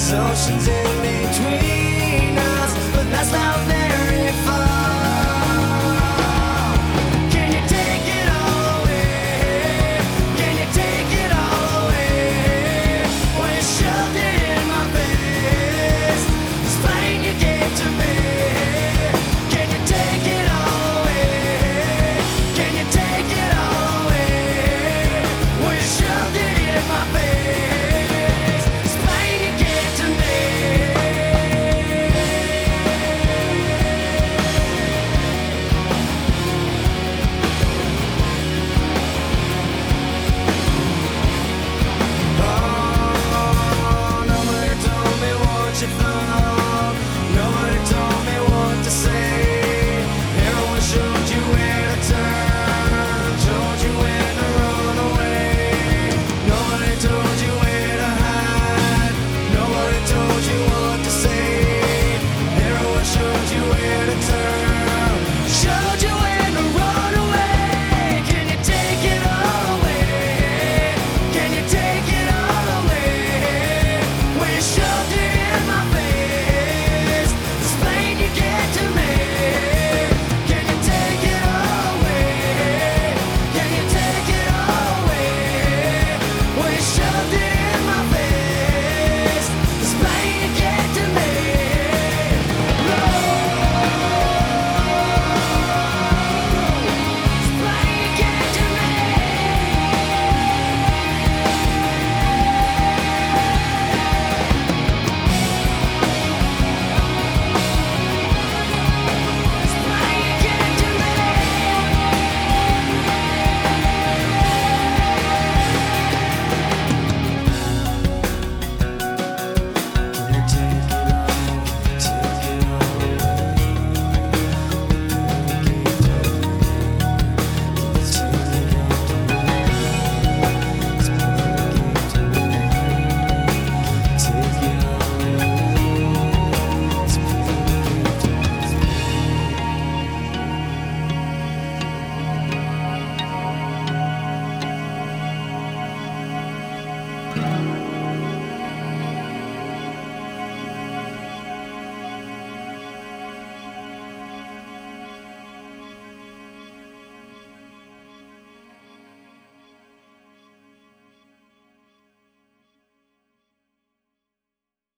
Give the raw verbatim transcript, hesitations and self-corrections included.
oceans in between us, but that's not very far. Can you take it all away? Can you take it all away? When you shoved it in my face, this pain you gave to me. Can you take it all away? Can you take it all away? When you shoved it in my face, this pain you gave to me. Oh, nobody told me what you thought. Nobody told me what to say. Everyone showed you where to turn, showed you when to run away. Nobody told you where to hide. Nobody told you what to say. Everyone showed you where to turn, showed you when to run away. Can you take it all away? Can you take it all away? When you shoved it in my face, this pain you get to me. Can you take it all away? Can you take it all away? When you shoved it in my face, this pain you get to me. This pain you get to me. This pain you get to me. Can you take it all? Take it all away?